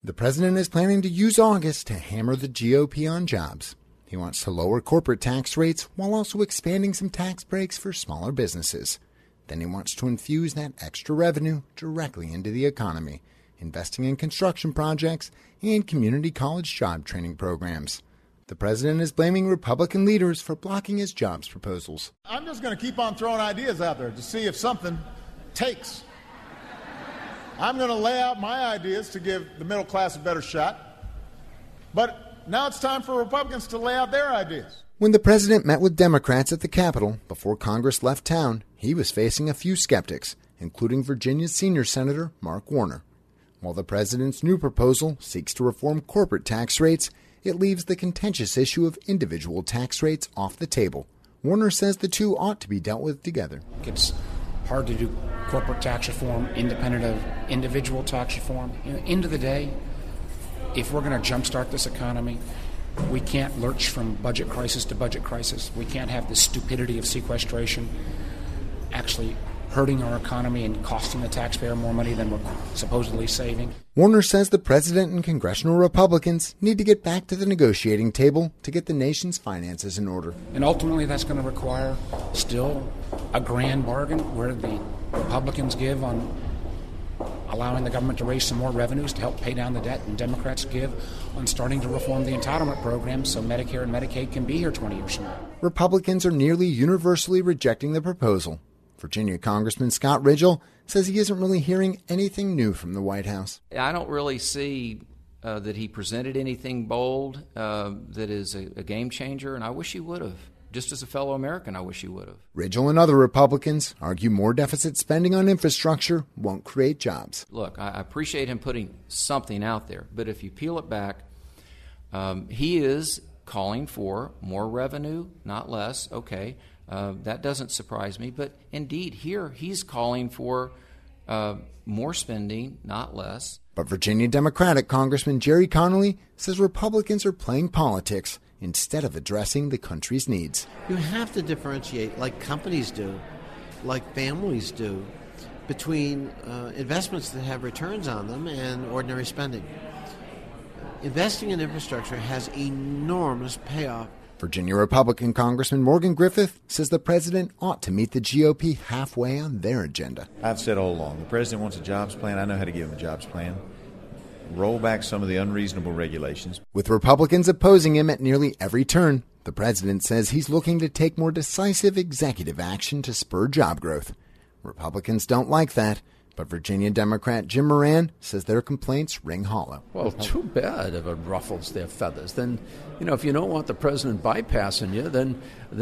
The president is planning to use August to hammer the GOP on jobs. He wants to lower corporate tax rates while also expanding some tax breaks for smaller businesses. Then he wants to infuse that extra revenue directly into the economy, investing in construction projects and community college job training programs. The president is blaming Republican leaders for blocking his jobs proposals. I'm just going to keep on throwing ideas out there to see if something takes. I'm going to lay out my ideas to give the middle class a better shot. But now it's time for Republicans to lay out their ideas. When the president met with Democrats at the Capitol before Congress left town, he was facing a few skeptics, including Virginia's senior Senator Mark Warner. While the president's new proposal seeks to reform corporate tax rates, it leaves the contentious issue of individual tax rates off the table. Warner says the two ought to be dealt with together. It's hard to do corporate tax reform independent of individual tax reform. End of the day, if we're going to jumpstart this economy, we can't lurch from budget crisis to budget crisis. We can't have the stupidity of sequestration actually hurting our economy and costing the taxpayer more money than we're supposedly saving. Warner says the president and congressional Republicans need to get back to the negotiating table to get the nation's finances in order. And ultimately that's going to require still a grand bargain where the Republicans give on allowing the government to raise some more revenues to help pay down the debt, and Democrats give on starting to reform the entitlement program so Medicare and Medicaid can be here 20 years from now. Republicans are nearly universally rejecting the proposal. Virginia Congressman Scott Ridgell says he isn't really hearing anything new from the White House. I don't really see that he presented anything bold that is a game changer, and I wish he would have. Just as a fellow American, I wish he would have. Ridgell and other Republicans argue more deficit spending on infrastructure won't create jobs. Look, I appreciate him putting something out there, but if you peel it back, he is calling for more revenue, not less. Okay. That doesn't surprise me, but indeed here he's calling for more spending, not less. But Virginia Democratic Congressman Jerry Connolly says Republicans are playing politics instead of addressing the country's needs. You have to differentiate, like companies do, like families do, between investments that have returns on them and ordinary spending. Investing in infrastructure has enormous payoff. Virginia Republican Congressman Morgan Griffith says the president ought to meet the GOP halfway on their agenda. I've said all along, the president wants a jobs plan. I know how to give him a jobs plan. Roll back some of the unreasonable regulations. With Republicans opposing him at nearly every turn, the president says he's looking to take more decisive executive action to spur job growth. Republicans don't like that, but Virginia Democrat Jim Moran says their complaints ring hollow. Well, too bad if it ruffles their feathers. Then, if you don't want the president bypassing you, then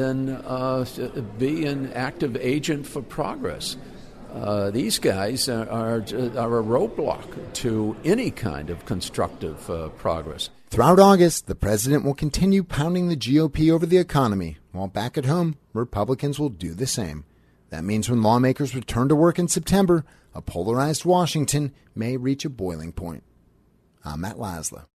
be an active agent for progress. These guys are a roadblock to any kind of constructive progress. Throughout August, the president will continue pounding the GOP over the economy, while back at home, Republicans will do the same. That means when lawmakers return to work in September, a polarized Washington may reach a boiling point. I'm Matt Laszlo.